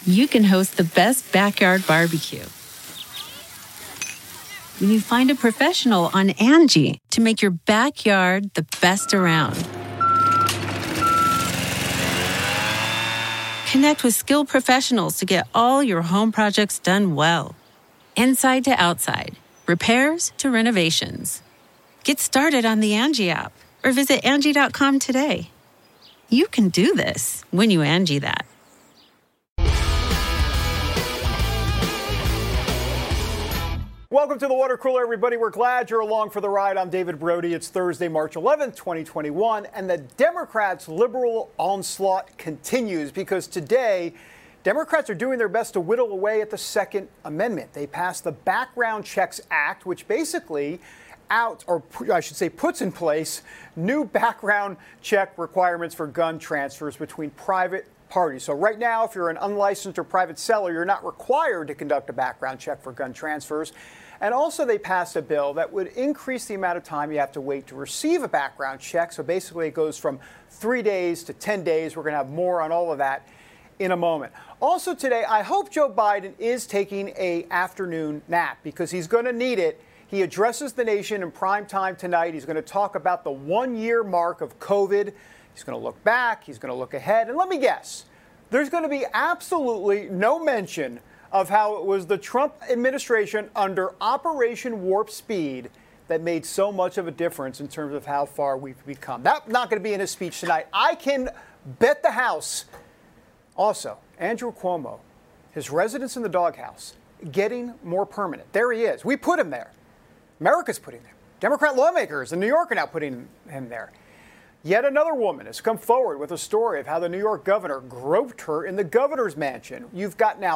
you can host the best backyard barbecue. When you find a professional on Angie to make your backyard the best around. Connect with skilled professionals to get all your home projects done well. Inside to outside, repairs to renovations. Get started on the Angie app or visit Angie.com today. You can do this when you Angie that. Welcome to the Water Cooler, everybody. We're glad you're along for the ride. I'm David Brody. It's Thursday, March 11th, 2021, and the Democrats' liberal onslaught continues because today, Democrats are doing their best to whittle away at the Second Amendment. They passed the Background Checks Act, which basically puts in place new background check requirements for gun transfers between private parties. So right now, if you're an unlicensed or private seller, you're not required to conduct a background check for gun transfers. And also they passed a bill that would increase the amount of time you have to wait to receive a background check. So basically it goes from 3 days to 10 days. We're going to have more on all of that in a moment. Also today, I hope Joe Biden is taking an afternoon nap because he's going to need it. He addresses the nation in prime time tonight. He's going to talk about the 1-year mark of COVID. He's going to look back. He's going to look ahead. And let me guess, there's going to be absolutely no mention of how it was the Trump administration under Operation Warp Speed that made so much of a difference in terms of how far we've become. That's not going to be in his speech tonight. I can bet the house. Also, Andrew Cuomo, his residence in the doghouse, getting more permanent. There he is. We put him there. America's putting him there. Democrat lawmakers in New York are now putting him there. Yet another woman has come forward with a story of how the New York governor groped her in the governor's mansion. You've got now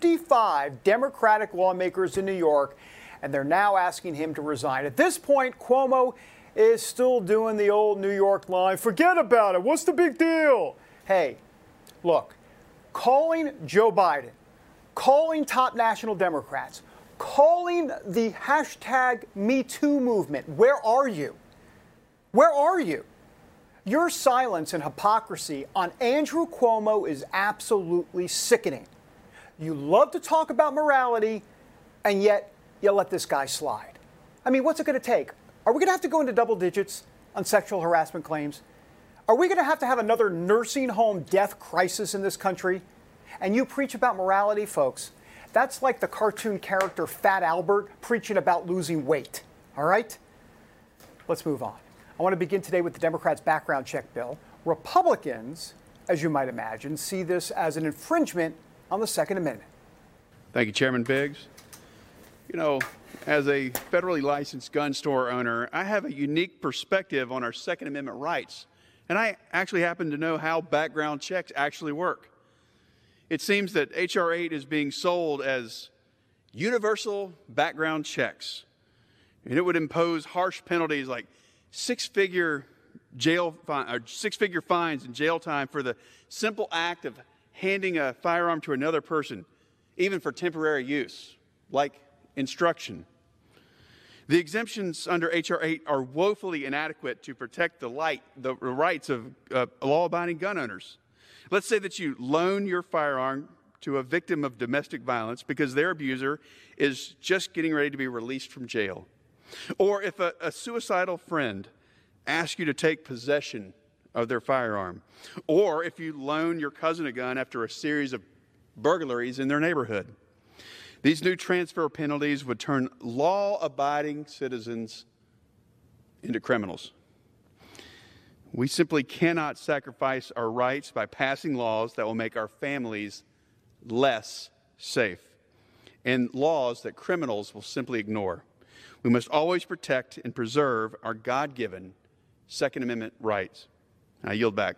55 Democratic lawmakers in New York, and they're now asking him to resign. At this point, Cuomo is still doing the old New York line. Forget about it. What's the big deal? Hey, look, calling Joe Biden, calling top national Democrats, calling the hashtag #MeToo movement. Where are you? Where are you? Your silence and hypocrisy on Andrew Cuomo is absolutely sickening. You love to talk about morality, and yet you let this guy slide. I mean, what's it going to take? Are we going to have to go into double digits on sexual harassment claims? Are we going to have another nursing home death crisis in this country? And you preach about morality, folks. That's like the cartoon character Fat Albert preaching about losing weight. All right? Let's move on. I want to begin today with the Democrats' background check bill. Republicans, as you might imagine, see this as an infringement on the Second Amendment. Thank you, Chairman Biggs. You know, as a federally licensed gun store owner, I have a unique perspective on our Second Amendment rights. And I actually happen to know how background checks actually work. It seems that H.R. 8 is being sold as universal background checks. And it would impose harsh penalties like six-figure fines and jail time for the simple act of handing a firearm to another person, even for temporary use, like instruction. The exemptions under H.R. 8 are woefully inadequate to protect the rights of law-abiding gun owners. Let's say that you loan your firearm to a victim of domestic violence because their abuser is just getting ready to be released from jail. Or if a suicidal friend asks you to take possession of their firearm. Or if you loan your cousin a gun after a series of burglaries in their neighborhood. These new transfer penalties would turn law-abiding citizens into criminals. We simply cannot sacrifice our rights by passing laws that will make our families less safe and laws that criminals will simply ignore. We must always protect and preserve our God-given Second Amendment rights. I yield back.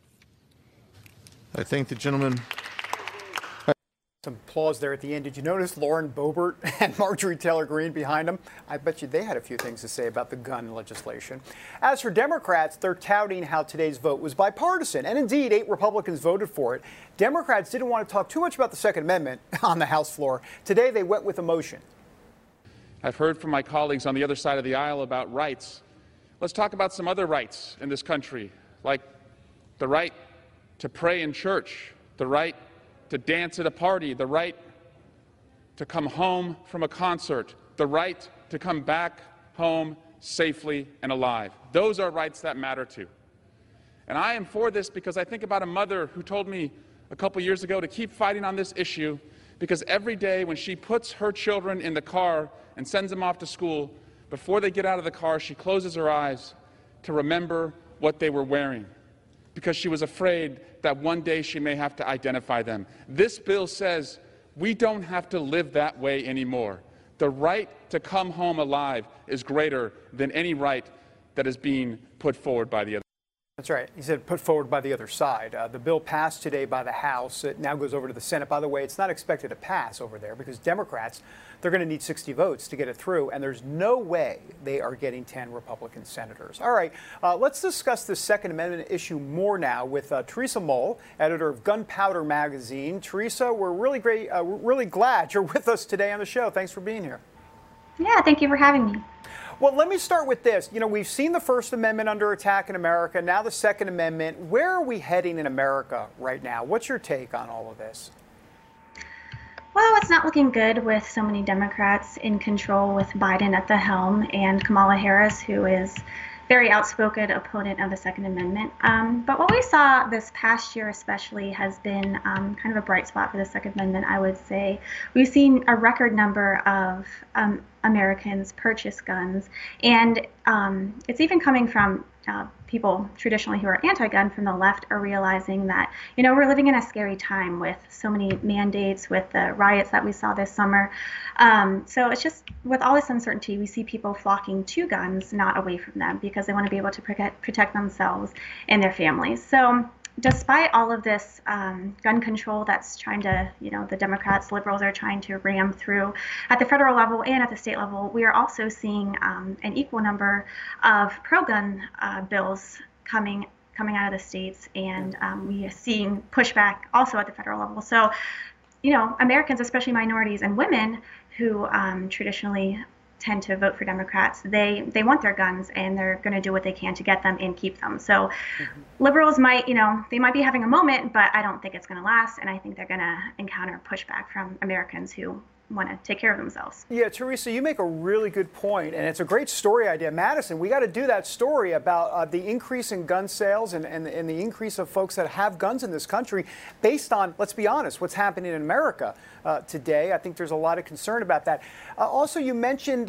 I thank the gentleman. Some applause there at the end. Did you notice Lauren Boebert and Marjorie Taylor Greene behind them? I bet you they had a few things to say about the gun legislation. As for Democrats, they're touting how today's vote was bipartisan. And indeed, 8 Republicans voted for it. Democrats didn't want to talk too much about the Second Amendment on the House floor. Today, they went with emotion. I've heard from my colleagues on the other side of the aisle about rights. Let's talk about some other rights in this country, like the right to pray in church, the right to dance at a party, the right to come home from a concert, the right to come back home safely and alive. Those are rights that matter to. And I am for this because I think about a mother who told me a couple years ago to keep fighting on this issue, because every day when she puts her children in the car and sends them off to school, before they get out of the car, she closes her eyes to remember what they were wearing, because she was afraid that one day she may have to identify them. This bill says we don't have to live that way anymore. The right to come home alive is greater than any right that is being put forward by the other. That's right. He said put forward by the other side. The bill passed today by the House. It now goes over to the Senate. By the way, it's not expected to pass over there because Democrats, they're going to need 60 votes to get it through, and there's no way they are getting 10 Republican senators. All right, let's discuss the Second Amendment issue more now with Teresa Moll, editor of Gunpowder Magazine. Teresa, we're really glad you're with us today on the show. Thanks for being here. Yeah, thank you for having me. Well, let me start with this. You know, we've seen the First Amendment under attack in America, now the Second Amendment. Where are we heading in America right now? What's your take on all of this? Well, it's not looking good with so many Democrats in control, with Biden at the helm and Kamala Harris, who is very outspoken opponent of the Second Amendment. But what we saw this past year especially has been kind of a bright spot for the Second Amendment, I would say. We've seen a record number of Americans purchase guns, and it's even coming from people traditionally who are anti-gun from the left are realizing that, you know, we're living in a scary time with so many mandates, with the riots that we saw this summer. So it's just, with all this uncertainty, we see people flocking to guns, not away from them, because they want to be able to protect themselves and their families. So despite all of this gun control that's trying to, you know, the Democrats, liberals are trying to ram through at the federal level and at the state level, we are also seeing an equal number of pro-gun bills coming out of the states, and we are seeing pushback also at the federal level. So, you know, Americans, especially minorities and women who traditionally tend to vote for Democrats, they want their guns, and they're going to do what they can to get them and keep them. So liberals might, you know, they might be having a moment, but I don't think it's going to last, and I think they're going to encounter pushback from Americans who want to take care of themselves. Yeah, Teresa, you make a really good point, and it's a great story idea. Madison, we got to do that story about the increase in gun sales and the increase of folks that have guns in this country based on, let's be honest, what's happening in America today. I think there's a lot of concern about that. Also, you mentioned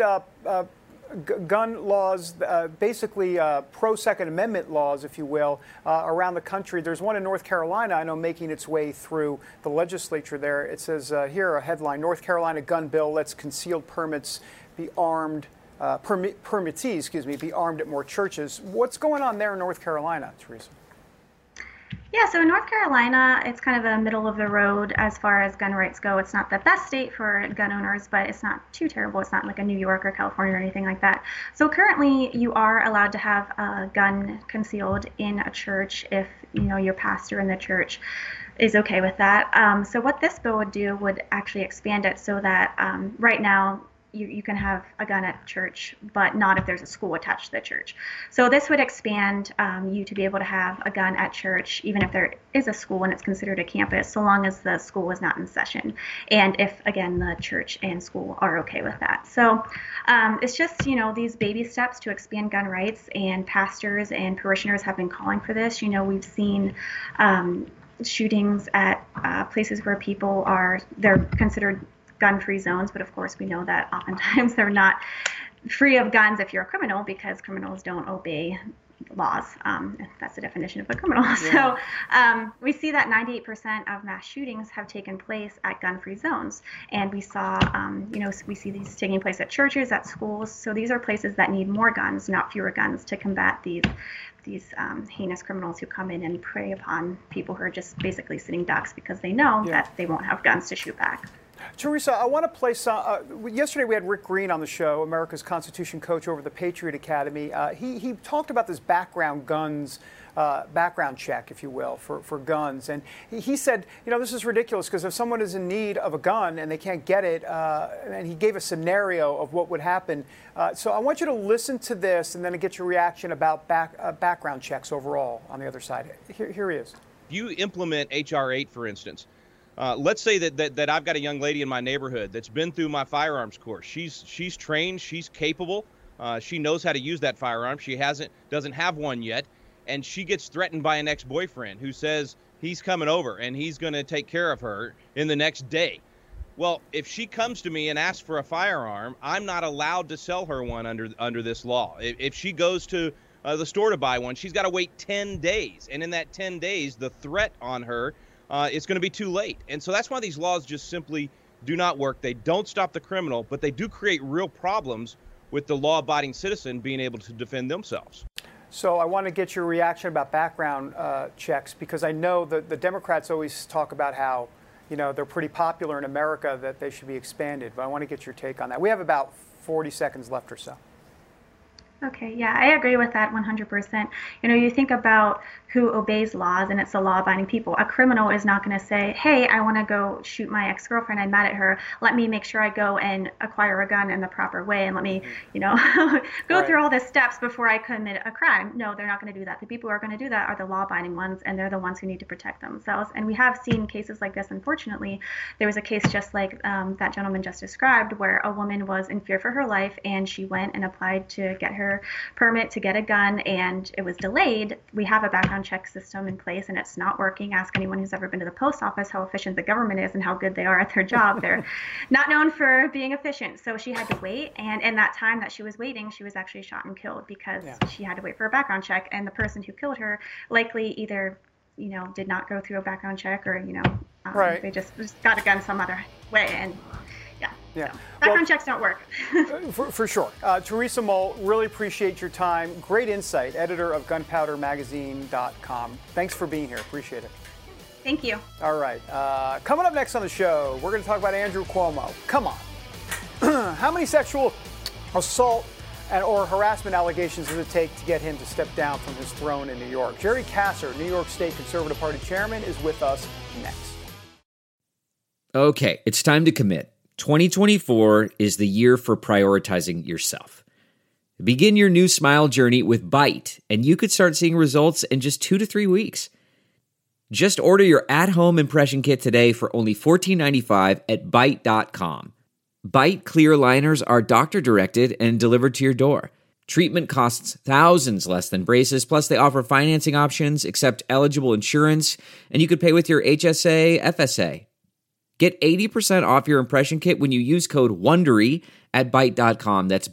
gun laws, basically pro-Second Amendment laws, if you will, around the country. There's one in North Carolina, I know, making its way through the legislature there. It says here, a headline, North Carolina gun bill lets concealed permits be armed, permittees, be armed at more churches. What's going on there in North Carolina, Teresa? Yeah, so in North Carolina, it's kind of a middle of the road as far as gun rights go. It's not the best state for gun owners, but it's not too terrible. It's not like a New York or California or anything like that. So currently, you are allowed to have a gun concealed in a church if, you know, your pastor in the church is okay with that. So what this bill would do would actually expand it so that right now, you can have a gun at church, but not if there's a school attached to the church. So this would expand you to be able to have a gun at church, even if there is a school and it's considered a campus, so long as the school is not in session. And if, again, the church and school are okay with that. So it's just, you know, these baby steps to expand gun rights, and pastors and parishioners have been calling for this. You know, we've seen shootings at places where people they're considered gun-free zones, but of course we know that oftentimes they're not free of guns if you're a criminal, because criminals don't obey laws. That's the definition of a criminal. Yeah. So we see that 98% of mass shootings have taken place at gun-free zones, and we saw, you know, we see these taking place at churches, at schools. So these are places that need more guns, not fewer guns, to combat these heinous criminals who come in and prey upon people who are just basically sitting ducks because they know that they won't have guns to shoot back. Teresa, I want to play some. Yesterday we had Rick Green on the show, America's Constitution coach over the Patriot Academy. He talked about this background check, if you will, for guns. And he said, you know, this is ridiculous because if someone is in need of a gun and they can't get it, and he gave a scenario of what would happen. So I want you to listen to this and then get your reaction about background checks overall on the other side. Here he is. If you implement H.R. 8, for instance, Let's say that I've got a young lady in my neighborhood that's been through my firearms course. She's trained, she's capable, she knows how to use that firearm. She doesn't have one yet, and she gets threatened by an ex-boyfriend who says he's coming over and he's going to take care of her in the next day. Well, if she comes to me and asks for a firearm, I'm not allowed to sell her one under this law. If she goes to the store to buy one, she's got to wait 10 days, and in that 10 days, the threat on her it's going to be too late. And so that's why these laws just simply do not work. They don't stop the criminal, but they do create real problems with the law-abiding citizen being able to defend themselves. So I want to get your reaction about background checks, because I know that the Democrats always talk about how, they're pretty popular in America, that they should be expanded. But I want to get your take on that. We have about 40 seconds left or so. Okay, yeah, I agree with that 100%. You think about who obeys laws, and it's the law-abiding people. A criminal is not going to say, hey, I want to go shoot my ex-girlfriend. I'm mad at her. Let me make sure I go and acquire a gun in the proper way, and let me, go through all the steps before I commit a crime. No, they're not going to do that. The people who are going to do that are the law-abiding ones, and they're the ones who need to protect themselves. And we have seen cases like this, unfortunately. There was a case just like that gentleman just described, where a woman was in fear for her life, and she went and applied to get her permit to get a gun, and it was delayed. We have a background check system in place, and it's not working. Ask anyone who's ever been to the post office how efficient the government is and how good they are at their job. They're not known for being efficient. So she had to wait, and in that time that she was waiting, she was actually shot and killed because she had to wait for a background check, and the person who killed her likely either did not go through a background check, or they just got a gun some other way. And yeah. So background checks don't work. for sure. Teresa Moll, really appreciate your time. Great insight. Editor of GunpowderMagazine.com. Thanks for being here. Appreciate it. Thank you. All right. Coming up next on the show, we're going to talk about Andrew Cuomo. Come on. How many sexual assault or harassment allegations does it take to get him to step down from his throne in New York? Jerry Kasser, New York State Conservative Party chairman, is with us next. Okay, it's time to commit. 2024 is the year for prioritizing yourself. Begin your new smile journey with Byte, and you could start seeing results in just 2 to 3 weeks. Just order your at-home impression kit today for only $14.95 at Byte.com. Byte clear liners are doctor-directed and delivered to your door. Treatment costs thousands less than braces, plus they offer financing options, accept eligible insurance, and you could pay with your HSA, FSA. Get 80% off your impression kit when you use code WONDERY at Byte.com. That's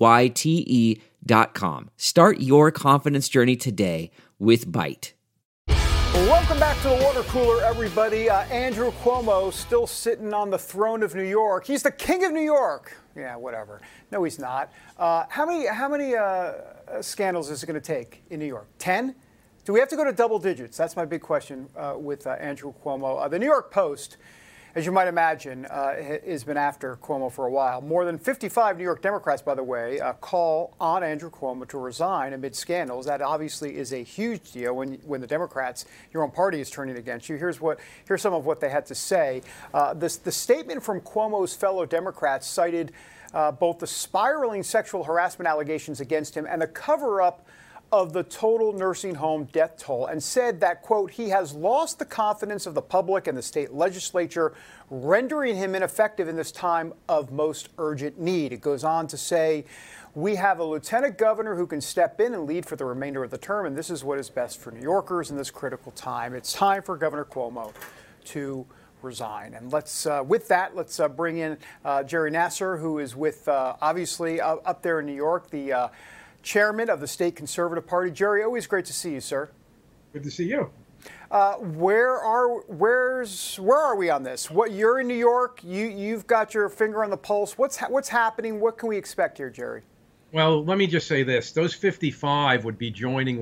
BYTE.com. Start your confidence journey today with Byte. Welcome back to the water cooler, everybody. Andrew Cuomo still sitting on the throne of New York. He's the king of New York. Yeah, whatever. No, he's not. How many scandals is it going to take in New York? 10? Do we have to go to double digits? That's my big question with Andrew Cuomo. The New York Post, as you might imagine, has been after Cuomo for a while. More than 55 New York Democrats, by the way, call on Andrew Cuomo to resign amid scandals. That obviously is a huge deal when the Democrats, your own party, is turning against you. Here's some of what they had to say. The statement from Cuomo's fellow Democrats cited both the spiraling sexual harassment allegations against him and the cover-up of the total nursing home death toll, and said that, quote, he has lost the confidence of the public and the state legislature, rendering him ineffective in this time of most urgent need. It goes on to say, we have a lieutenant governor who can step in and lead for the remainder of the term, and this is what is best for New Yorkers in this critical time. It's time for Governor Cuomo to resign. And let's bring in Jerry Nasser, who is with, obviously, up there in New York, the chairman of the State Conservative Party. Jerry, always great to see you, sir. Good to see you. Where are we on this? You're in New York. You've got your finger on the pulse. What's happening? What can we expect here, Jerry? Well, let me just say this: those 55 would be joining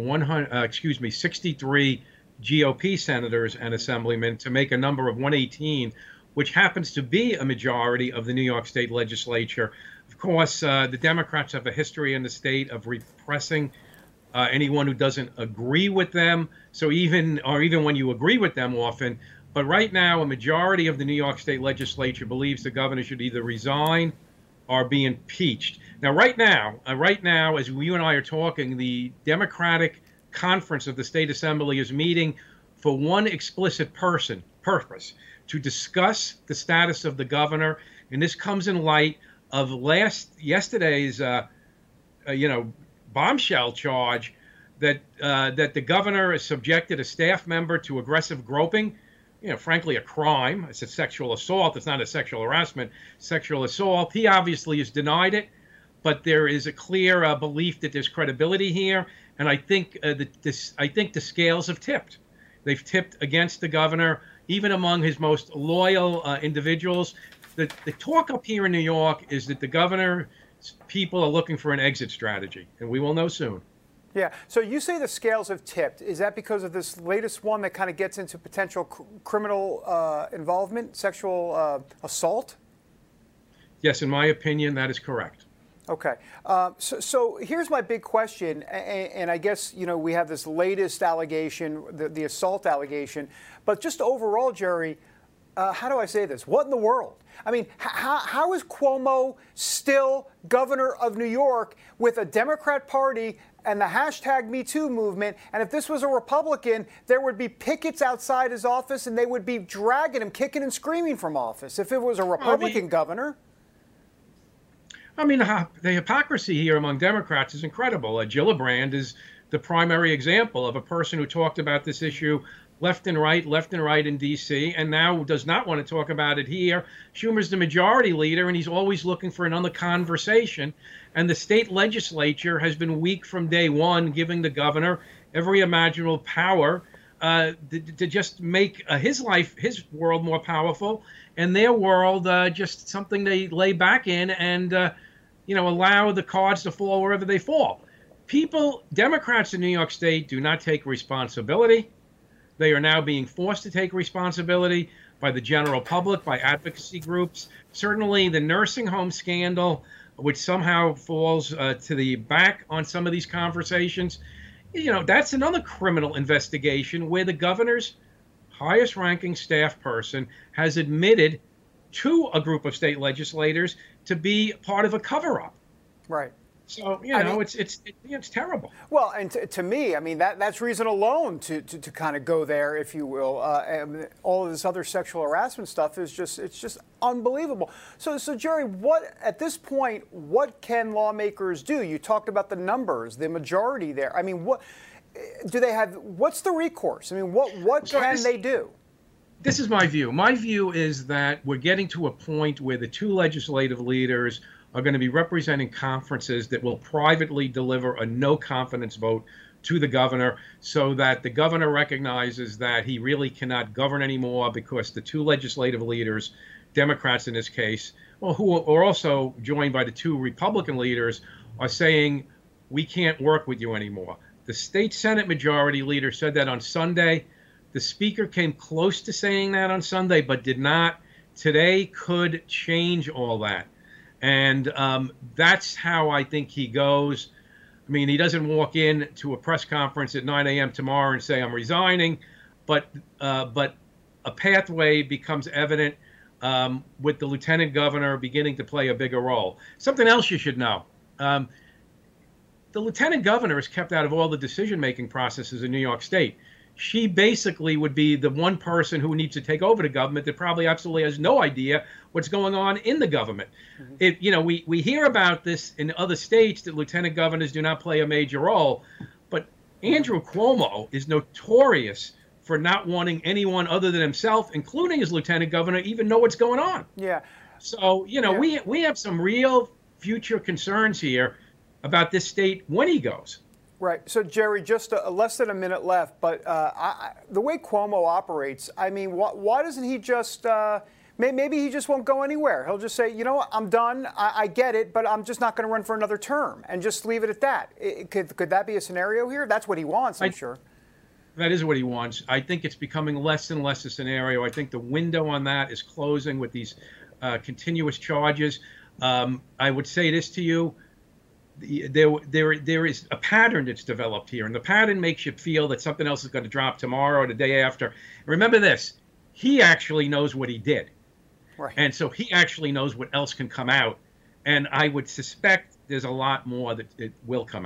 63 GOP senators and assemblymen to make a number of 118, which happens to be a majority of the New York State legislature. Of course, the Democrats have a history in the state of repressing anyone who doesn't agree with them. So even when you agree with them often, but right now a majority of the New York State legislature believes the governor should either resign or be impeached. Now, right now, as you and I are talking, the Democratic conference of the state assembly is meeting for one explicit purpose, to discuss the status of the governor. And this comes in light of yesterday's bombshell charge that the governor has subjected a staff member to aggressive groping. Frankly, a crime. It's a sexual assault. It's not a sexual harassment. Sexual assault. He obviously has denied it, but there is a clear belief that there's credibility here, and I think the scales have tipped. They've tipped against the governor, even among his most loyal individuals. The talk up here in New York is that the governor's people are looking for an exit strategy, and we will know soon. Yeah. So you say the scales have tipped. Is that because of this latest one that kind of gets into potential criminal involvement, sexual assault? Yes, in my opinion, that is correct. Okay. So here's my big question, and I guess, we have this latest allegation, the assault allegation, but just overall, Jerry, how do I say this? What in the world? I mean, how is Cuomo still governor of New York with a Democrat Party and the hashtag #MeToo movement? And if this was a Republican, there would be pickets outside his office and they would be dragging him, kicking and screaming from office if it was a Republican governor. I mean, the hypocrisy here among Democrats is incredible. Gillibrand is the primary example of a person who talked about this issue left and right in D.C., and now does not want to talk about it here. Schumer's the majority leader, and he's always looking for another conversation. And the state legislature has been weak from day one, giving the governor every imaginable power to just make his world more powerful, and their world just something they lay back in and, allow the cards to fall wherever they fall. Democrats in New York State do not take responsibility. They are now being forced to take responsibility by the general public, by advocacy groups. Certainly the nursing home scandal, which somehow falls to the back on some of these conversations, that's another criminal investigation where the governor's highest ranking staff person has admitted to a group of state legislators to be part of a cover-up. Right. So, it's terrible. Well, and to me, I mean, that's reason alone to kind of go there, if you will. And all of this other sexual harassment stuff it's just unbelievable. So Jerry, at this point, what can lawmakers do? You talked about the numbers, the majority there. I mean, what do they have? What's the recourse? I mean, what can they do? This is my view. My view is that we're getting to a point where the two legislative leaders are going to be representing conferences that will privately deliver a no confidence vote to the governor, so that the governor recognizes that he really cannot govern anymore because the two legislative leaders, Democrats in this case, who are also joined by the two Republican leaders, are saying, we can't work with you anymore. The state Senate majority leader said that on Sunday. The speaker came close to saying that on Sunday, but did not. Today could change all that. And that's how I think he goes. I mean, he doesn't walk in to a press conference at 9 a.m. tomorrow and say, I'm resigning. But a pathway becomes evident with the lieutenant governor beginning to play a bigger role. Something else you should know. The lieutenant governor is kept out of all the decision-making processes in New York State. She basically would be the one person who needs to take over the government that probably absolutely has no idea what's going on in the government. Mm-hmm. We hear about this in other states that lieutenant governors do not play a major role, but Andrew Cuomo is notorious for not wanting anyone other than himself, including his lieutenant governor, even know what's going on. Yeah. So, we have some real future concerns here about this state when he goes. Right. So, Jerry, just less than a minute left, but the way Cuomo operates, I mean, why doesn't he just maybe he just won't go anywhere? He'll just say, you know what, I'm done. I get it, but I'm just not going to run for another term and just leave it at that. Could that be a scenario here? That's what he wants, I'm sure. That is what he wants. I think it's becoming less and less a scenario. I think the window on that is closing with these continuous charges. I would say this to you. There is a pattern that's developed here, and the pattern makes you feel that something else is going to drop tomorrow or the day after. Remember this, he actually knows what he did. Right. And so he actually knows what else can come out. And I would suspect there's a lot more that it will come out.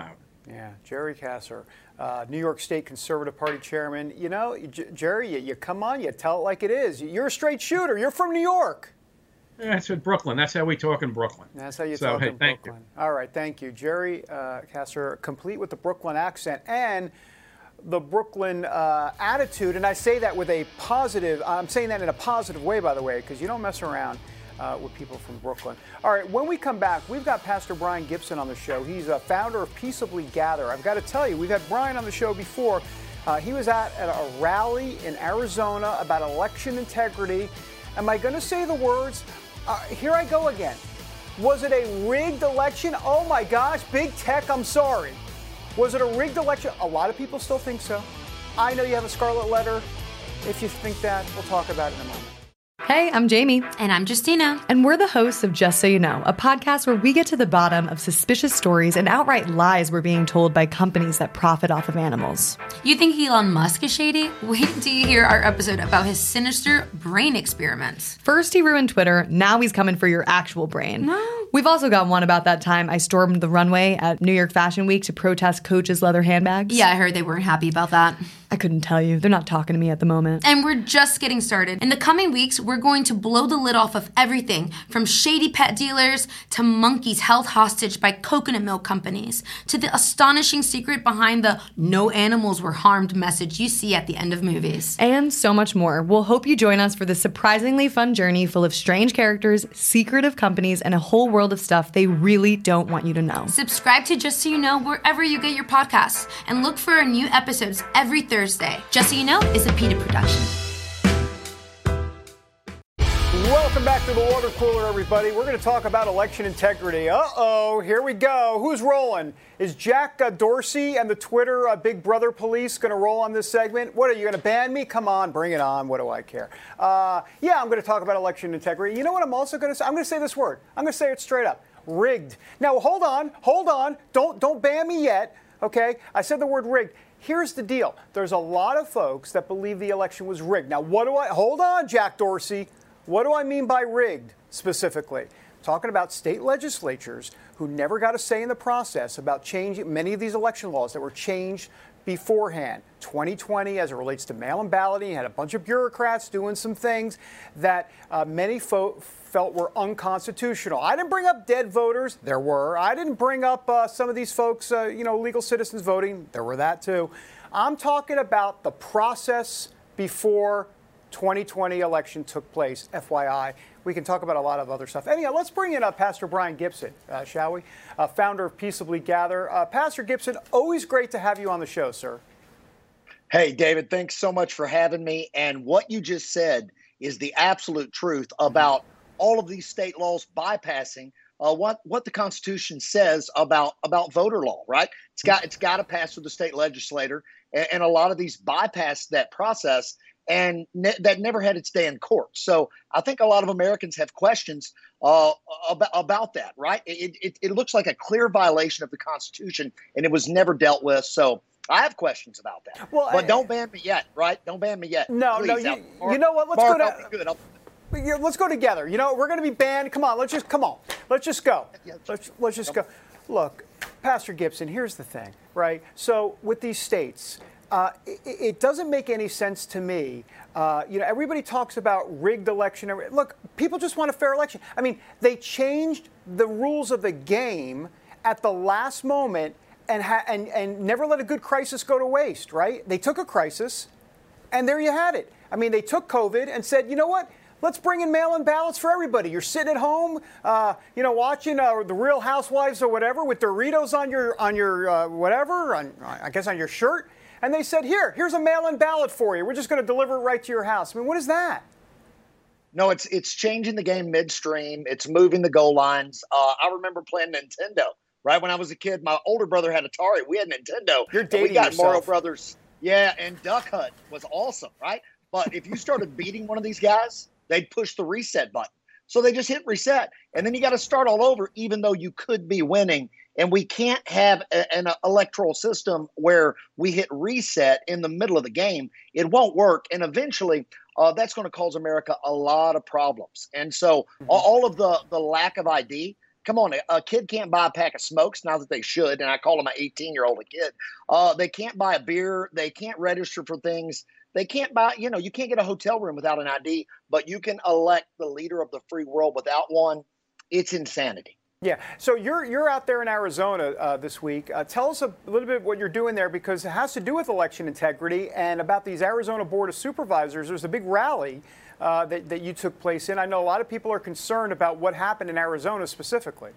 Yeah, Jerry Kasser, New York State Conservative Party chairman. You know, Jerry, you come on, you tell it like it is. You're a straight shooter. You're from New York. Yeah, that's in Brooklyn. That's how we talk in Brooklyn. That's how you talk in Brooklyn. All right, thank you. Jerry Kasser, complete with the Brooklyn accent and the Brooklyn attitude. And I say that with a positive, I'm saying that in a positive way, by the way, because you don't mess around with people from Brooklyn. All right, when we come back, we've got Pastor Brian Gibson on the show. He's a founder of Peaceably Gather. I've got to tell you, we've had Brian on the show before. He was at a rally in Arizona about election integrity. Am I going to say the words? Here I go again. Was it a rigged election? Oh my gosh, big tech, I'm sorry. Was it a rigged election? A lot of people still think so. I know you have a scarlet letter. If you think that, we'll talk about it in a moment. Hey, I'm Jamie. And I'm Justina. And we're the hosts of Just So You Know, a podcast where we get to the bottom of suspicious stories and outright lies we're being told by companies that profit off of animals. You think Elon Musk is shady? Wait till you hear our episode about his sinister brain experiments. First he ruined Twitter, now he's coming for your actual brain. No. We've also got one about that time I stormed the runway at New York Fashion Week to protest Coach's leather handbags. Yeah, I heard they weren't happy about that. I couldn't tell you. They're not talking to me at the moment. And we're just getting started. In the coming weeks, we're going to blow the lid off of everything from shady pet dealers to monkeys held hostage by coconut milk companies to the astonishing secret behind the no animals were harmed message you see at the end of movies. And so much more. We'll hope you join us for this surprisingly fun journey full of strange characters, secretive companies, and a whole world of stuff they really don't want you to know. Subscribe to Just So You Know wherever you get your podcasts and look for our new episodes every Thursday. Just So You Know is a PETA production. Welcome back to the water cooler, everybody. We're going to talk about election integrity. Uh-oh, here we go. Who's rolling? Is Jack Dorsey and the Twitter Big Brother police going to roll on this segment? What, are you going to ban me? Come on, bring it on. What do I care? Yeah, I'm going to talk about election integrity. You know what I'm also going to say? I'm going to say this word. I'm going to say it straight up. Rigged. Now, hold on. Don't ban me yet, okay? I said the word rigged. Here's the deal. There's a lot of folks that believe the election was rigged. Now, hold on, Jack Dorsey. What do I mean by rigged specifically? Talking about state legislatures who never got a say in the process about changing many of these election laws that were changed beforehand. 2020, as it relates to mail-in balloting, had a bunch of bureaucrats doing some things that many felt were unconstitutional. I didn't bring up dead voters. There were. I didn't bring up some of these folks, legal citizens voting. There were that too. I'm talking about the process before 2020 election took place, FYI. We can talk about a lot of other stuff. Anyhow, let's bring in Pastor Brian Gibson, shall we? Founder of Peaceably Gather. Pastor Gibson, always great to have you on the show, sir. Hey, David, thanks so much for having me. And what you just said is the absolute truth about all of these state laws bypassing what the Constitution says about voter law, right? It's got to pass through the state legislature, and a lot of these bypass that process. And that never had its day in court. So I think a lot of Americans have questions about that, right? It looks like a clear violation of the Constitution, and it was never dealt with. So I have questions about that. Well, but don't ban me yet, right? Don't ban me yet. No, please. You know what? Let's go together. You know, we're going to be banned. Come on, let's just go. Let's just go. Look, Pastor Gibson, here's the thing, right? So with these states, it doesn't make any sense to me. Everybody talks about rigged election. Look, people just want a fair election. I mean, they changed the rules of the game at the last moment and never let a good crisis go to waste, right? They took a crisis, and there you had it. I mean, they took COVID and said, you know what? Let's bring in mail-in ballots for everybody. You're sitting at home, watching the Real Housewives or whatever with Doritos on your whatever, I guess on your shirt. And they said, here's a mail-in ballot for you. We're just going to deliver it right to your house. I mean, what is that? No, it's changing the game midstream. It's moving the goal lines. I remember playing Nintendo, right? When I was a kid, my older brother had Atari. We had Nintendo. You're dating we got yourself. Mario Brothers. Yeah, and Duck Hunt was awesome, right? But if you started beating one of these guys, they'd push the reset button. So they just hit reset. And then you got to start all over, even though you could be winning. And we can't have an electoral system where we hit reset in the middle of the game. It won't work. And eventually, that's going to cause America a lot of problems. And so all of the lack of ID Come on, a kid can't buy a pack of smokes, now that they should, and I call my 18-year-old a kid. They can't buy a beer. They can't register for things. They can't buy, you can't get a hotel room without an ID, but you can elect the leader of the free world without one. It's insanity. Yeah. So you're out there in Arizona this week. Tell us a little bit what you're doing there, because it has to do with election integrity and about these Arizona Board of Supervisors. There's a big rally that you took place in. I know a lot of people are concerned about what happened in Arizona specifically.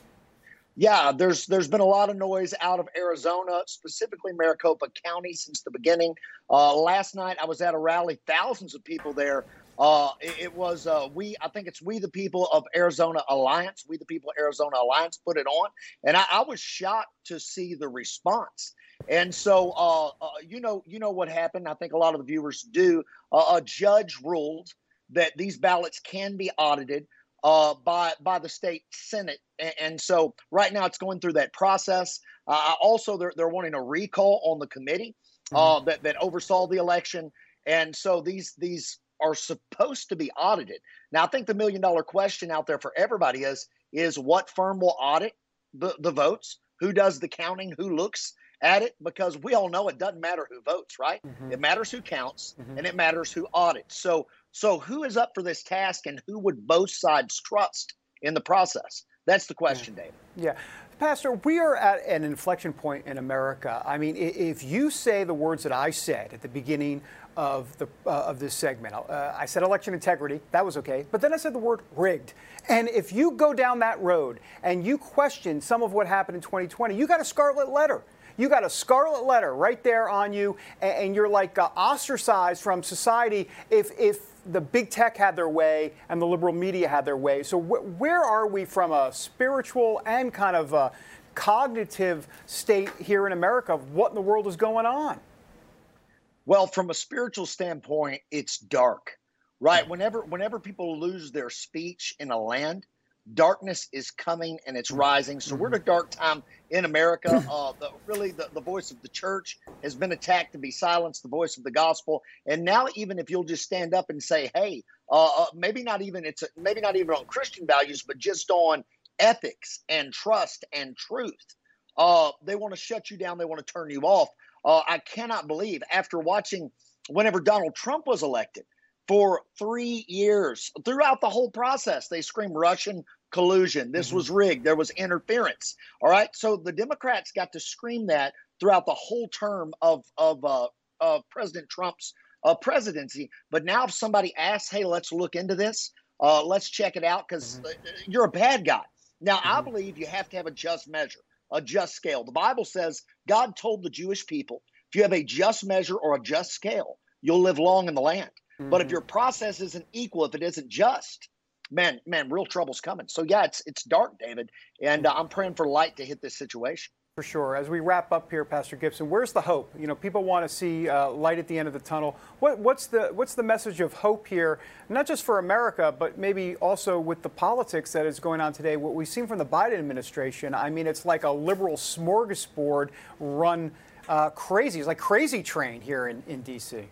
Yeah, there's been a lot of noise out of Arizona, specifically Maricopa County, since the beginning. Last night I was at a rally, thousands of people there. It was I think it's We the People of Arizona Alliance. We the People of Arizona Alliance put it on, and I was shocked to see the response. And so, you know what happened. I think a lot of the viewers do. A judge ruled that these ballots can be audited by the state Senate, and so right now it's going through that process. Also, they're wanting a recall on the committee that oversaw the election, and so these are supposed to be audited. Now, I think the $1 million question out there for everybody is what firm will audit the votes? Who does the counting? Who looks at it? Because we all know it doesn't matter who votes, right? Mm-hmm. It matters who counts, and it matters who audits. So who is up for this task, and who would both sides trust in the process? That's the question, David. Yeah. Pastor, we are at an inflection point in America. I mean, if you say the words that I said at the beginning of this segment, I said election integrity, that was okay, but then I said the word rigged. And if you go down that road and you question some of what happened in 2020, you got a scarlet letter. You got a scarlet letter right there on you, and you're like ostracized from society if the big tech had their way and the liberal media had their way. So where are we from a spiritual and kind of a cognitive state here in America of what in the world is going on? Well, from a spiritual standpoint, it's dark, right? Whenever people lose their speech in a land, darkness is coming and it's rising. So we're in a dark time in America. The voice of the church has been attacked to be silenced, the voice of the gospel. And now, even if you'll just stand up and say, hey, maybe not even on Christian values, but just on ethics and trust and truth, they want to shut you down. They want to turn you off. I cannot believe, after watching whenever Donald Trump was elected, for 3 years, throughout the whole process, they screamed Russian collusion. This was rigged. There was interference. All right. So the Democrats got to scream that throughout the whole term of President Trump's presidency. But now if somebody asks, hey, let's look into this, let's check it out, because you're a bad guy. Now, I believe you have to have a just measure, a just scale. The Bible says God told the Jewish people, if you have a just measure or a just scale, you'll live long in the land. But if your process isn't equal, if it isn't just, man, real trouble's coming. So, yeah, it's dark, David, and I'm praying for light to hit this situation. For sure. As we wrap up here, Pastor Gibson, where's the hope? You know, people want to see light at the end of the tunnel. What's the message of hope here, not just for America, but maybe also with the politics that is going on today? What we've seen from the Biden administration, I mean, it's like a liberal smorgasbord run crazy. It's like Crazy Train here in D.C.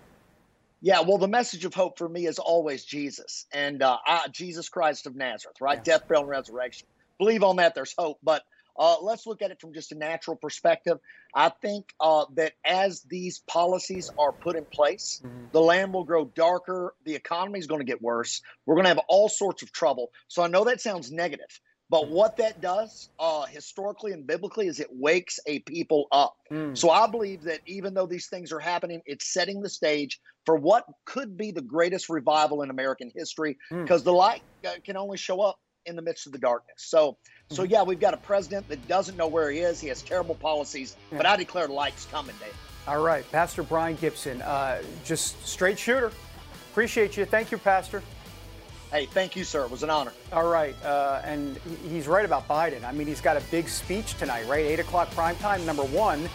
Yeah, well, the message of hope for me is always Jesus and Jesus Christ of Nazareth, right? Yes. Death, burial, and resurrection. Believe on that, there's hope. But let's look at it from just a natural perspective. I think that as these policies are put in place, the land will grow darker. The economy is going to get worse. We're going to have all sorts of trouble. So I know that sounds negative. But what that does historically and biblically is it wakes a people up. So I believe that even though these things are happening, it's setting the stage for what could be the greatest revival in American history, because the light can only show up in the midst of the darkness. So yeah, we've got a president that doesn't know where he is. He has terrible policies, but I declare the light's coming, Dave. All right, Pastor Brian Gibson, just straight shooter. Appreciate you. Thank you, Pastor. Hey, thank you, sir. It was an honor. All right. And he's right about Biden. I mean, he's got a big speech tonight, right? 8 o'clock prime time. Number one,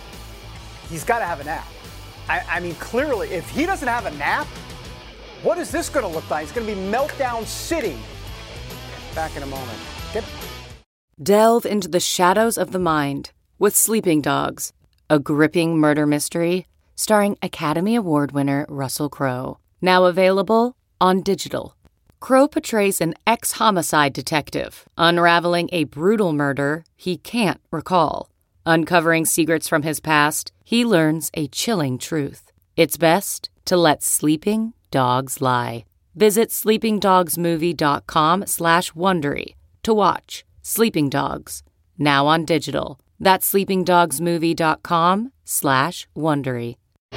he's got to have a nap. I mean, clearly, if he doesn't have a nap, what is this going to look like? It's going to be Meltdown City. Back in a moment. Delve into the shadows of the mind with Sleeping Dogs, a gripping murder mystery starring Academy Award winner Russell Crowe. Now available on digital. Crowe portrays an ex-homicide detective unraveling a brutal murder he can't recall. Uncovering secrets from his past, he learns a chilling truth. It's best to let sleeping dogs lie. Visit sleepingdogsmovie.com/Wondery to watch Sleeping Dogs, now on digital. That's sleepingdogsmovie.com/Wondery.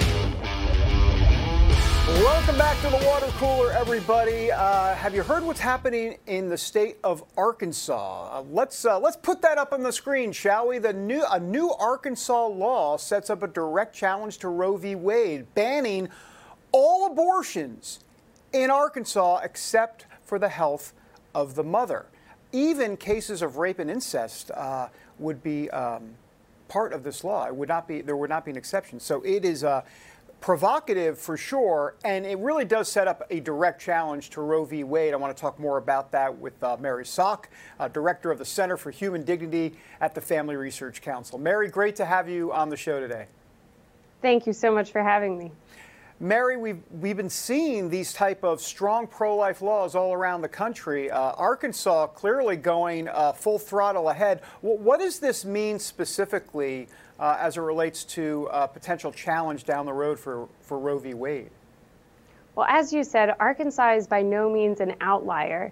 Welcome back to the water cooler, everybody. Have you heard what's happening in the state of Arkansas? Let's put that up on the screen, shall we? A new Arkansas law sets up a direct challenge to Roe v. Wade, banning all abortions in Arkansas except for the health of the mother. Even cases of rape and incest would be part of this law. There would not be an exception. So it is provocative for sure, and it really does set up a direct challenge to Roe v. Wade. I want to talk more about that with Mary Szoch, Director of the Center for Human Dignity at the Family Research Council. Mary, great to have you on the show today. Thank you so much for having me. Mary, we've been seeing these type of strong pro-life laws all around the country. Arkansas clearly going full throttle ahead. What does this mean specifically as it relates to a potential challenge down the road for Roe v. Wade? Well, as you said, Arkansas is by no means an outlier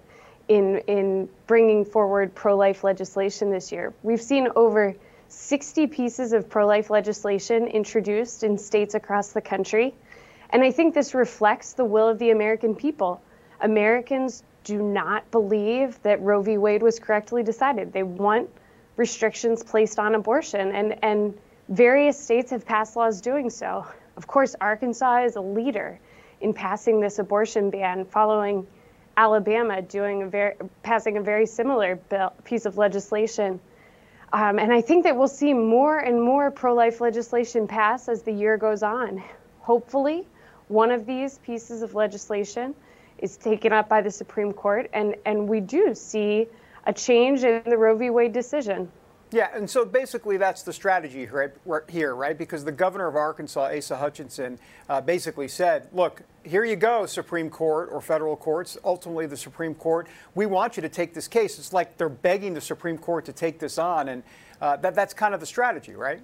in bringing forward pro-life legislation this year. We've seen over 60 pieces of pro-life legislation introduced in states across the country. And I think this reflects the will of the American people. Americans do not believe that Roe v. Wade was correctly decided. They want restrictions placed on abortion, and various states have passed laws doing so. Of course, Arkansas is a leader in passing this abortion ban, following Alabama passing a very similar piece of legislation. And I think that we'll see more and more pro-life legislation pass as the year goes on. Hopefully, one of these pieces of legislation is taken up by the Supreme Court, and we do see a change in the Roe v. Wade decision. Yeah, and so basically that's the strategy right here, right? Because the governor of Arkansas, Asa Hutchinson, basically said, look, here you go, Supreme Court or federal courts, ultimately the Supreme Court. We want you to take this case. It's like they're begging the Supreme Court to take this on, and that's kind of the strategy, right?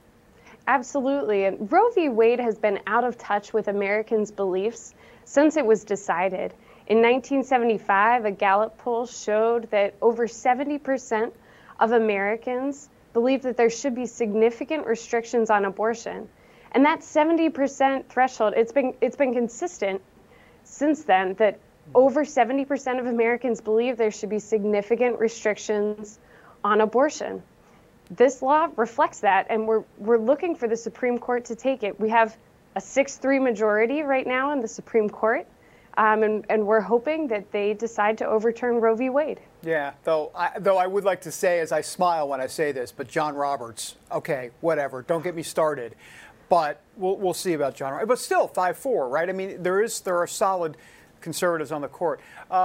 Absolutely. And Roe v. Wade has been out of touch with Americans' beliefs since it was decided. In 1975, a Gallup poll showed that over 70% of Americans believe that there should be significant restrictions on abortion. And that 70% threshold, it's been consistent since then that over 70% of Americans believe there should be significant restrictions on abortion. This law reflects that, and we're looking for the Supreme Court to take it. We have a 6-3 majority right now in the Supreme Court, and we're hoping that they decide to overturn Roe v. Wade. Yeah, though I would like to say, as I smile when I say this, but John Roberts, okay, whatever, don't get me started. But we'll see about John Roberts. But still, 5-4, right? I mean, there are solid conservatives on the court.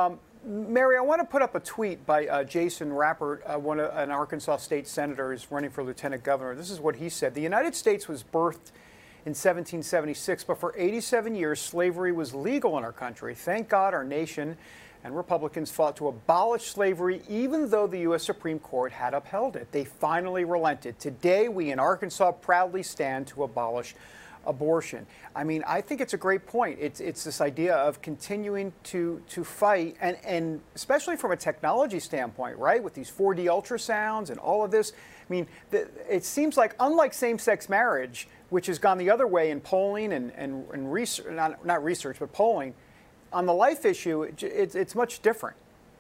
Mary, I want to put up a tweet by Jason Rappert, an Arkansas state senator who's running for lieutenant governor. This is what he said. The United States was birthed in 1776, but for 87 years, slavery was legal in our country. Thank God our nation and Republicans fought to abolish slavery, even though the U.S. Supreme Court had upheld it. They finally relented. Today, we in Arkansas proudly stand to abolish abortion. I mean, I think it's a great point. It's this idea of continuing to fight, and especially from a technology standpoint, right? With these 4D ultrasounds and all of this. I mean, it seems like, unlike same-sex marriage, which has gone the other way in polling and research, not research, but polling, on the life issue, it's much different.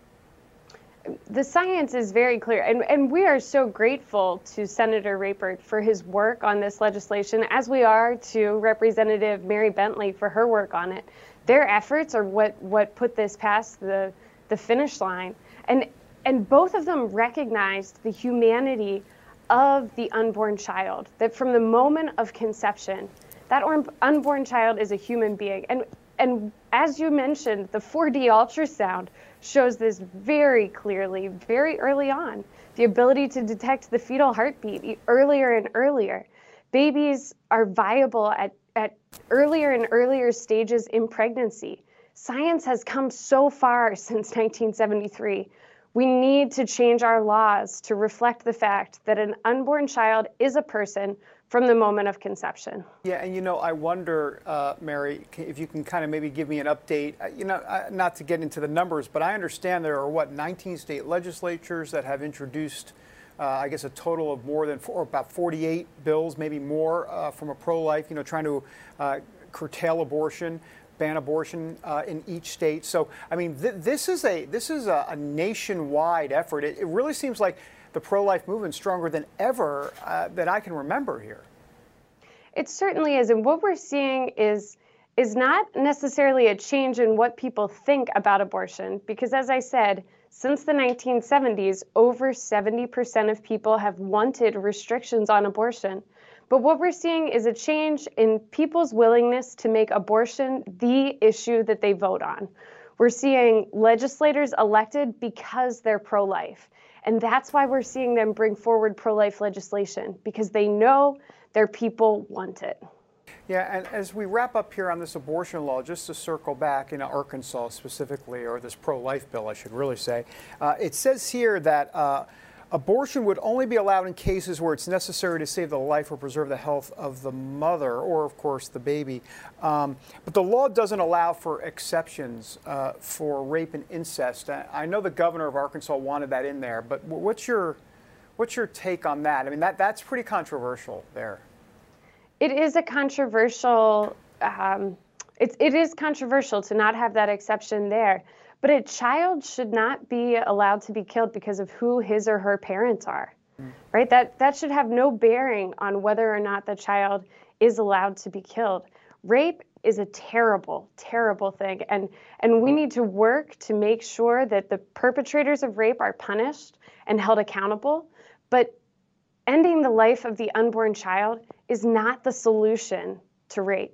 The science is very clear, and we are so grateful to Senator Rappert for his work on this legislation, as we are to Representative Mary Bentley for her work on it. Their efforts are what put this past the finish line, and both of them recognized the humanity of the unborn child, that from the moment of conception, that unborn child is a human being. And as you mentioned, the 4D ultrasound shows this very clearly, very early on. The ability to detect the fetal heartbeat earlier and earlier. Babies are viable at earlier and earlier stages in pregnancy. Science has come so far since 1973. We need to change our laws to reflect the fact that an unborn child is a person from the moment of conception. Yeah, and I wonder, Mary, if you can kind of maybe give me an update. Not to get into the numbers, but I understand there are 19 state legislatures that have introduced, I guess, a total of more than about 48 bills, maybe more, from a pro-life, trying to curtail abortion, ban abortion in each state. So, I mean, this is a nationwide effort. It really seems like the pro-life movement stronger than ever that I can remember here. It certainly is, and what we're seeing is not necessarily a change in what people think about abortion, because as I said, since the 1970s, over 70% of people have wanted restrictions on abortion. But what we're seeing is a change in people's willingness to make abortion the issue that they vote on. We're seeing legislators elected because they're pro-life. And that's why we're seeing them bring forward pro-life legislation, because they know their people want it. Yeah, and as we wrap up here on this abortion law, just to circle back in Arkansas specifically, or this pro-life bill, I should really say, it says here that abortion would only be allowed in cases where it's necessary to save the life or preserve the health of the mother or, of course, the baby. But the law doesn't allow for exceptions for rape and incest. I know the governor of Arkansas wanted that in there, but what's your take on that? I mean, that's pretty controversial there. It is a controversial. It is controversial to not have that exception there. But a child should not be allowed to be killed because of who his or her parents are, right? That should have no bearing on whether or not the child is allowed to be killed. Rape is a terrible, terrible thing, and we need to work to make sure that the perpetrators of rape are punished and held accountable. But ending the life of the unborn child is not the solution to rape.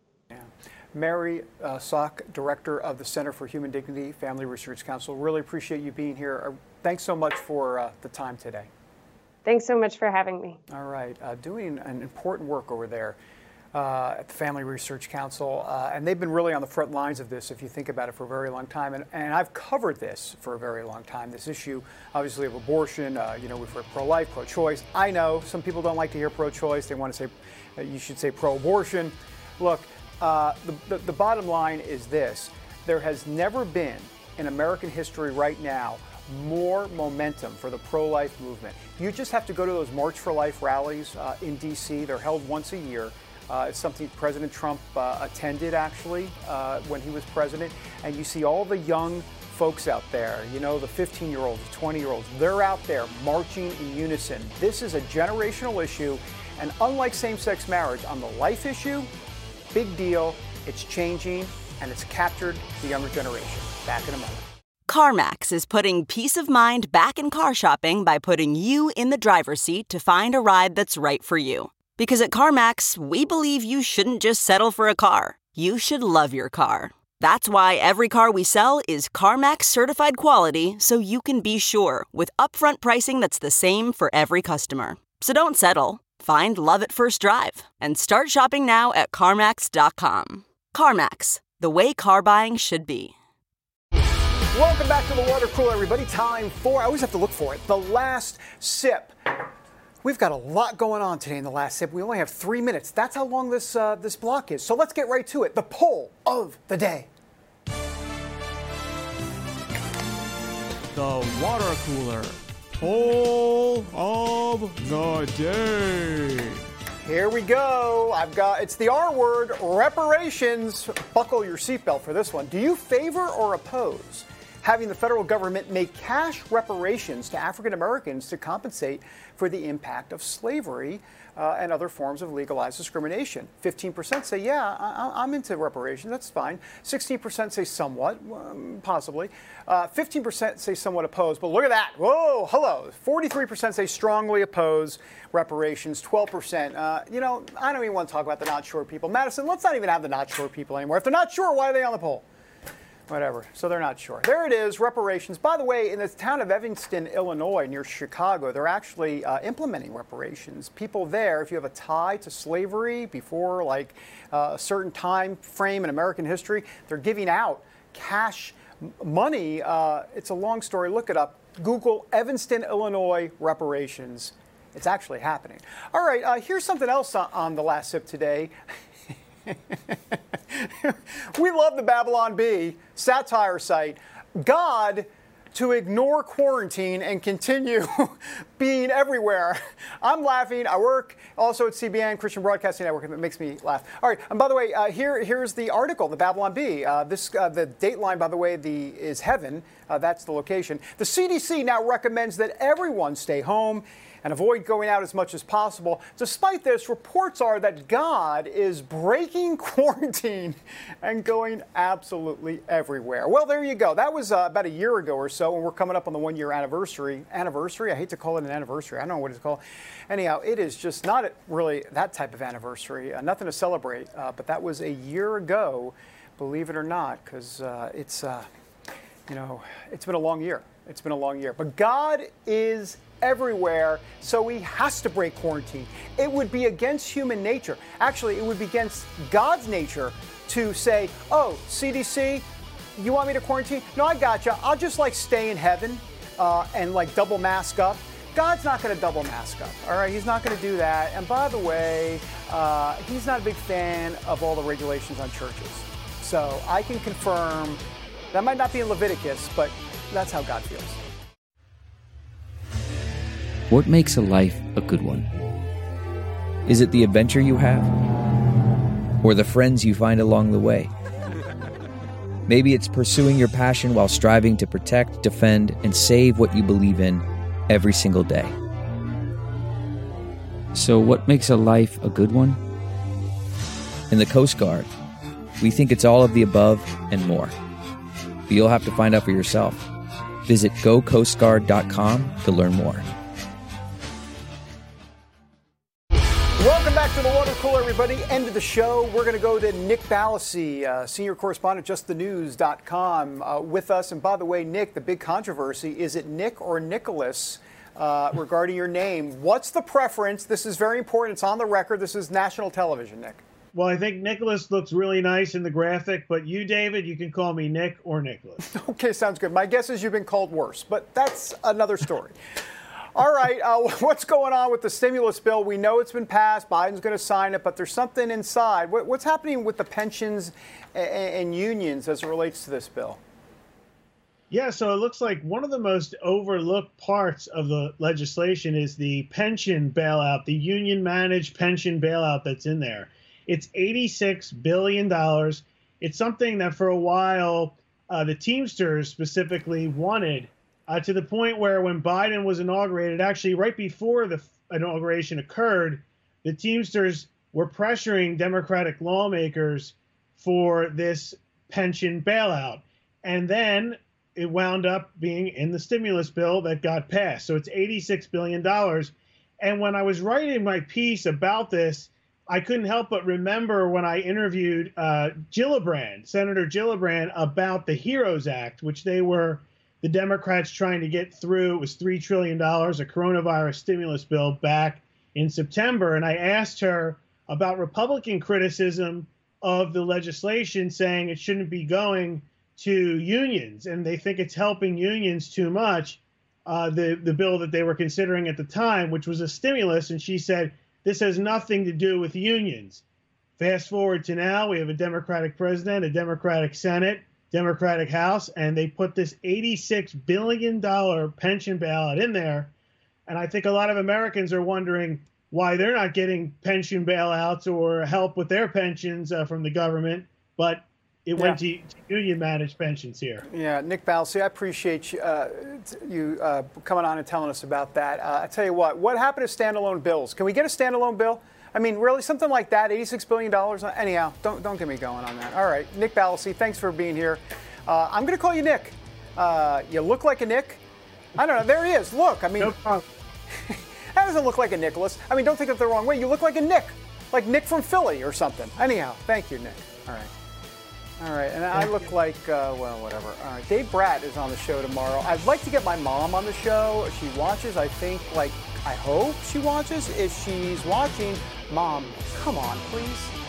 Mary Szoch, Director of the Center for Human Dignity, Family Research Council. Really appreciate you being here. Thanks so much for the time today. Thanks so much for having me. All right. Doing an important work over there at the Family Research Council. And they've been really on the front lines of this, if you think about it, for a very long time. And I've covered this for a very long time, this issue, obviously, of abortion. We've heard pro-life, pro-choice. I know some people don't like to hear pro-choice. They want to say, you should say pro-abortion. Look, the bottom line is this. There has never been in American history right now more momentum for the pro-life movement. You just have to go to those March for Life rallies in D.C. They're held once a year. It's something President Trump attended, actually, when he was president. And you see all the young folks out there, the 15-year-olds, the 20-year-olds. They're out there marching in unison. This is a generational issue. And unlike same-sex marriage, on the life issue, big deal, it's changing, and it's captured the younger generation. Back in a moment. CarMax is putting peace of mind back in car shopping by putting you in the driver's seat to find a ride that's right for you. Because at CarMax, we believe you shouldn't just settle for a car. You should love your car. That's why every car we sell is CarMax certified quality, so you can be sure with upfront pricing that's the same for every customer. So don't settle. Find love at first drive and start shopping now at CarMax.com. CarMax, the way car buying should be. Welcome back to the water cooler, everybody. Time for, I always have to look for it, the last sip. We've got a lot going on today in the last sip. We only have 3 minutes. That's how long this block is. So let's get right to it. The poll of the day. The water cooler. Poll of the day. Here we go. It's the R word, reparations. Buckle your seatbelt for this one. Do you favor or oppose having the federal government make cash reparations to African Americans to compensate for the impact of slavery and other forms of legalized discrimination? 15% say, yeah, I'm into reparations, that's fine. 16% say somewhat, possibly. 15% say somewhat opposed, but look at that. Whoa, hello. 43% say strongly oppose reparations. 12%, I don't even want to talk about the not sure people. Madison, let's not even have the not sure people anymore. If they're not sure, why are they on the poll? Whatever. So they're not sure. There it is, reparations. By the way, in the town of Evanston, Illinois, near Chicago, they're actually implementing reparations. People there, if you have a tie to slavery before a certain time frame in American history, they're giving out cash money. It's a long story. Look it up. Google Evanston, Illinois reparations. It's actually happening. All right, here's something else on the last sip today. We love the Babylon Bee satire site. God to ignore quarantine and continue being everywhere. I'm laughing. I work also at CBN, Christian Broadcasting Network, and it makes me laugh. All right, and by the way, here's the article, the Babylon Bee. The dateline, by the way, is heaven. That's the location. The CDC now recommends that everyone stay home and avoid going out as much as possible. Despite this, reports are that God is breaking quarantine and going absolutely everywhere. Well, there you go. That was about a year ago or so, and we're coming up on the 1-year anniversary. I hate to call it an anniversary. I don't know what it's called. Anyhow, it is just not really that type of anniversary. Nothing to celebrate, but that was a year ago, believe it or not, because it's been a long year. It's been a long year. But God is everywhere, so he has to break quarantine. It would be against human nature. Actually, it would be against God's nature to say, oh, CDC, you want me to quarantine? No, I gotcha. I'll just stay in heaven and double mask up. God's not going to double mask up. All right, he's not going to do that. And by the way, he's not a big fan of all the regulations on churches. So I can confirm that might not be in Leviticus, but that's how God feels. What makes a life a good one? Is it the adventure you have? Or the friends you find along the way? Maybe it's pursuing your passion while striving to protect, defend, and save what you believe in every single day. So what makes a life a good one? In the Coast Guard, we think it's all of the above and more. But you'll have to find out for yourself. Visit gocoastguard.com to learn more. Welcome back to the Water Cooler, everybody. End of the show. We're going to go to Nick Ballasy, senior correspondent, justthenews.com, with us. And by the way, Nick, the big controversy, is it Nick or Nicholas regarding your name? What's the preference? This is very important. It's on the record. This is national television, Nick. Well, I think Nicholas looks really nice in the graphic, but you, David, you can call me Nick or Nicholas. Okay, sounds good. My guess is you've been called worse, but that's another story. All right, what's going on with the stimulus bill? We know it's been passed. Biden's going to sign it, but there's something inside. What's happening with the pensions and unions as it relates to this bill? Yeah, so it looks like one of the most overlooked parts of the legislation is the pension bailout, the union-managed pension bailout that's in there. It's $86 billion. It's something that for a while the Teamsters specifically wanted. To the point where when Biden was inaugurated, actually right before the inauguration occurred, the Teamsters were pressuring Democratic lawmakers for this pension bailout. And then it wound up being in the stimulus bill that got passed. So it's $86 billion. And when I was writing my piece about this, I couldn't help but remember when I interviewed Gillibrand, Senator Gillibrand, about the HEROES Act, which they were the Democrats trying to get through. It was $3 trillion, a coronavirus stimulus bill back in September. And I asked her about Republican criticism of the legislation, saying it shouldn't be going to unions. And they think it's helping unions too much, the bill that they were considering at the time, which was a stimulus. And she said, this has nothing to do with unions. Fast forward to now, we have a Democratic president, a Democratic Senate, Democratic House, and they put this $86 billion pension bailout in there. And I think a lot of Americans are wondering why they're not getting pension bailouts or help with their pensions from the government, but it went to union-managed pensions here. Yeah, Nick Ballasy, I appreciate you coming on and telling us about that. I tell you what happened to standalone bills? Can we get a standalone bill? I mean, really, something like that, $86 billion? Anyhow, don't get me going on that. All right, Nick Ballasy, thanks for being here. I'm going to call you Nick. You look like a Nick. I don't know, there he is. Look, I mean, no problem. That doesn't look like a Nicholas. I mean, don't think it the wrong way. You look like a Nick, like Nick from Philly or something. Anyhow, thank you, Nick. All right, and I look like, well, whatever. All right, Dave Bratt is on the show tomorrow. I'd like to get my mom on the show. She watches, I think, I hope she watches. If she's watching, Mom, come on, please.